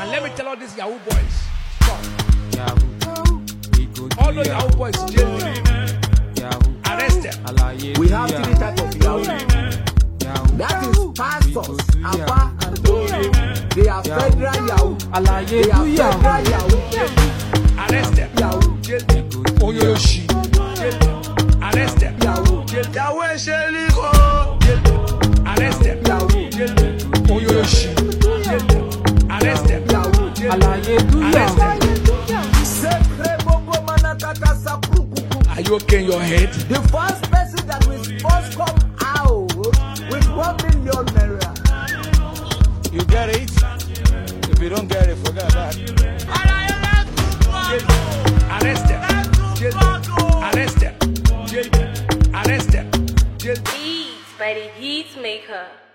And let me tell all these Yahoo boys. Stop. Yahoo. All those Yahoo boys jail them. Yahoo. Arrest them. We have three types of Yahoo. That is pastors, Abba and Dori. They are federal Yahoo. They are federal Yahoo. Arrest them. Yahoo. Jail them. Oyoshi. Jail them. Arrest them. Yahoo. Yahweh Sheliko. Jail them. Arrest them. Yahoo. Jail them. Oyoshi. Jail them. Arrest them. Yahoo. Jail them. Arrest them. Are you okay in your head? The first person that will first come out with 1 million naira. You get it? If you don't get it, forget about it. Arrest them. Jail them. Arrest them. Jail them. Arrest them. Jail them. Beats by the Heat Maker.